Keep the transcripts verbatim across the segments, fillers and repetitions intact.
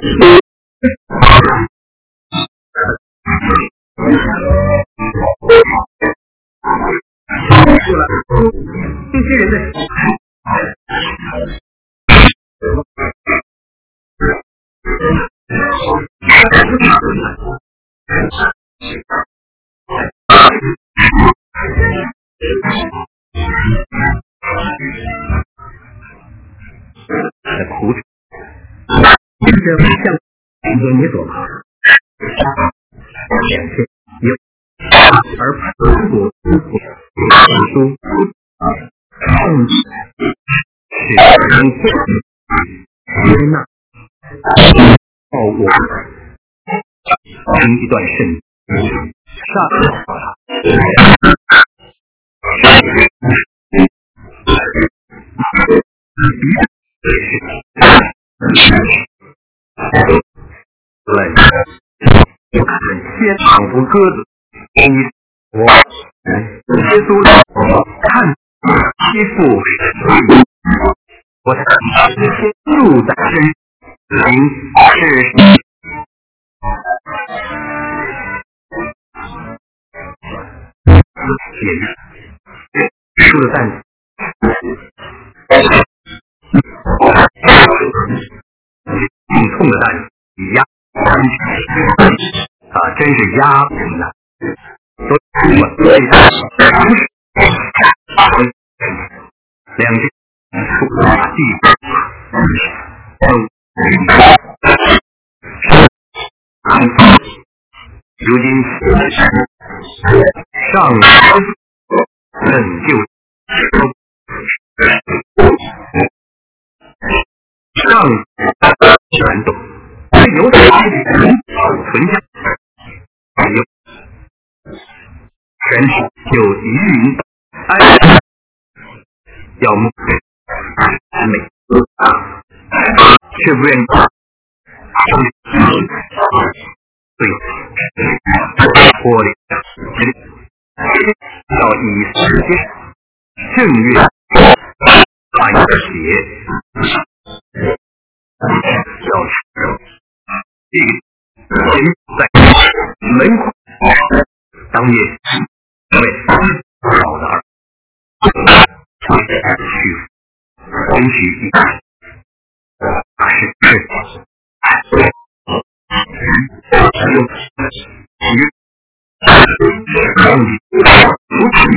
这些人的的苦楚，这像眼你所怕，两千有而苹果书圣是人接纳报我听一段圣上来先仿佛鸽子你我耶稣看欺负我的住在身灵是写书的担子挺痛的担子压啊真是压人呐，所以我对他两只出地如今上拯救上全动有点存家还有全体就一云安要目美啊却不愿意对脱离要以时间正月看一个鞋要这个人在门口当夜为好的儿去允许他是是用让你不去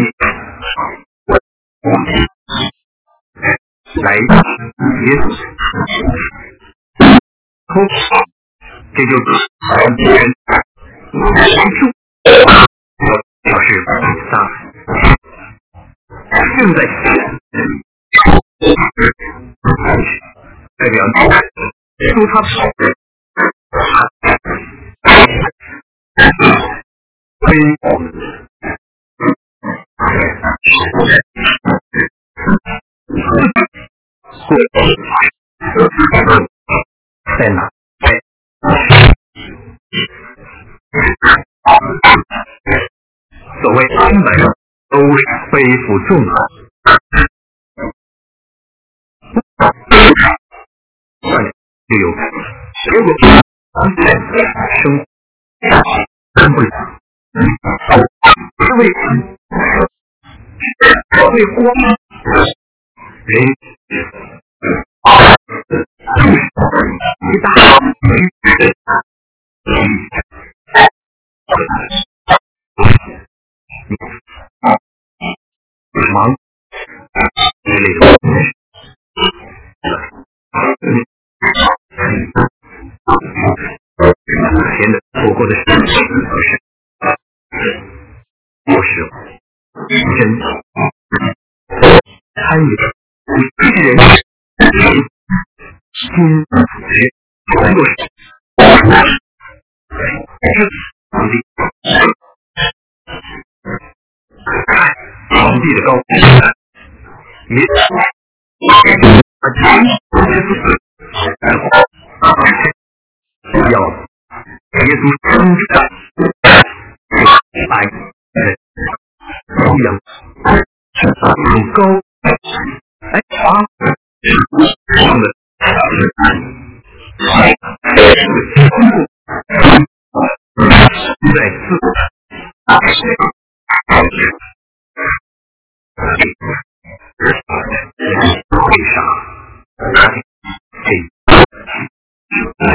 来耶稣这就是完全表示撒正在代表出他非在哪所谓根本都是背负重啊就有结果生根不了是为为光人一大忙之类的前的错过的事情不是真参与一个人心觉能够是皇帝看皇帝的高也而且要耶稣生出来高阳很高哎啊上的会上这让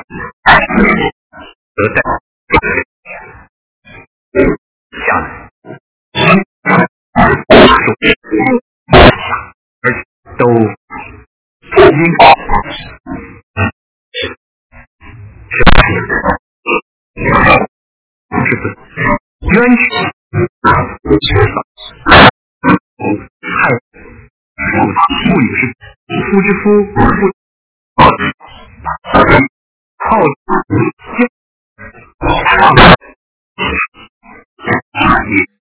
得在下来而都因是不冤屈害妇女是夫之夫夫好也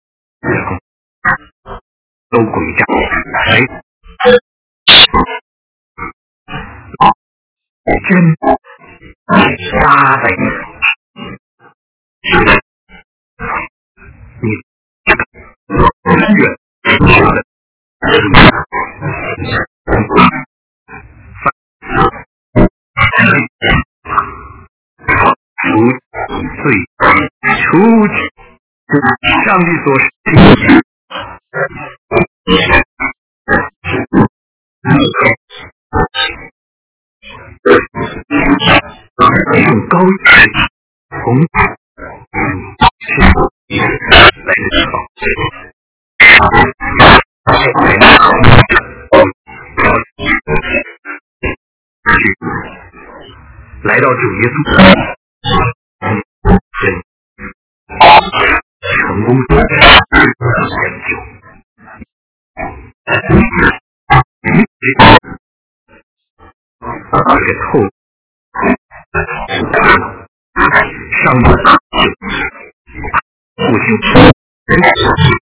都诡诈谁真扎在你你远除罪除上帝所示用高从是来的地方来到主耶稣成功拯救这个透上帝父亲